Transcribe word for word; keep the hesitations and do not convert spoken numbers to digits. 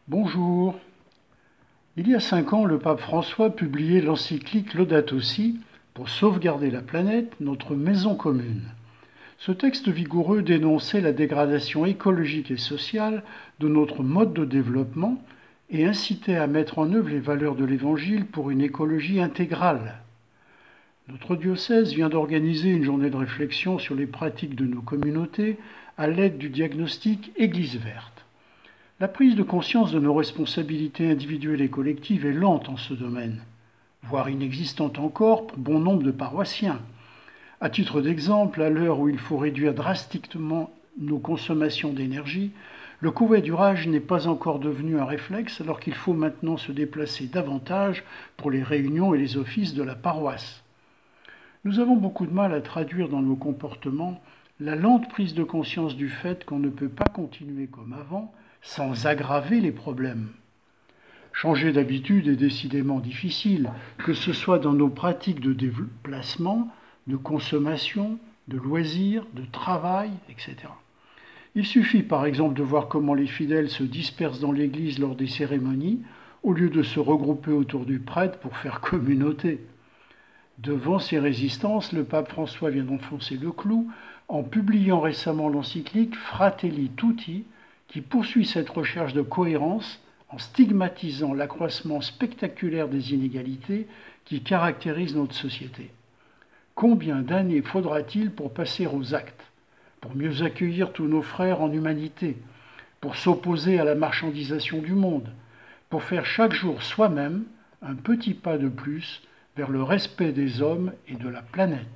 Bonjour. Il y a cinq ans, le pape François publiait l'encyclique Laudato Si pour sauvegarder la planète, notre maison commune. Ce texte vigoureux dénonçait la dégradation écologique et sociale de notre mode de développement et incitait à mettre en œuvre les valeurs de l'Évangile pour une écologie intégrale. Notre diocèse vient d'organiser une journée de réflexion sur les pratiques de nos communautés à l'aide du diagnostic Église verte. La prise de conscience de nos responsabilités individuelles et collectives est lente en ce domaine, voire inexistante encore pour bon nombre de paroissiens. À titre d'exemple, à l'heure où il faut réduire drastiquement nos consommations d'énergie, le covoiturage n'est pas encore devenu un réflexe alors qu'il faut maintenant se déplacer davantage pour les réunions et les offices de la paroisse. Nous avons beaucoup de mal à traduire dans nos comportements la lente prise de conscience du fait qu'on ne peut pas continuer comme avant sans aggraver les problèmes. Changer d'habitude est décidément difficile, que ce soit dans nos pratiques de déplacement, de consommation, de loisirs, de travail, et cetera. Il suffit par exemple de voir comment les fidèles se dispersent dans l'église lors des cérémonies, au lieu de se regrouper autour du prêtre pour faire communauté. Devant ces résistances, le pape François vient d'enfoncer le clou en publiant récemment l'encyclique Fratelli Tutti, qui poursuit cette recherche de cohérence en stigmatisant l'accroissement spectaculaire des inégalités qui caractérisent notre société. Combien d'années faudra-t-il pour passer aux actes, pour mieux accueillir tous nos frères en humanité, pour s'opposer à la marchandisation du monde, pour faire chaque jour soi-même un petit pas de plus vers le respect des hommes et de la planète ?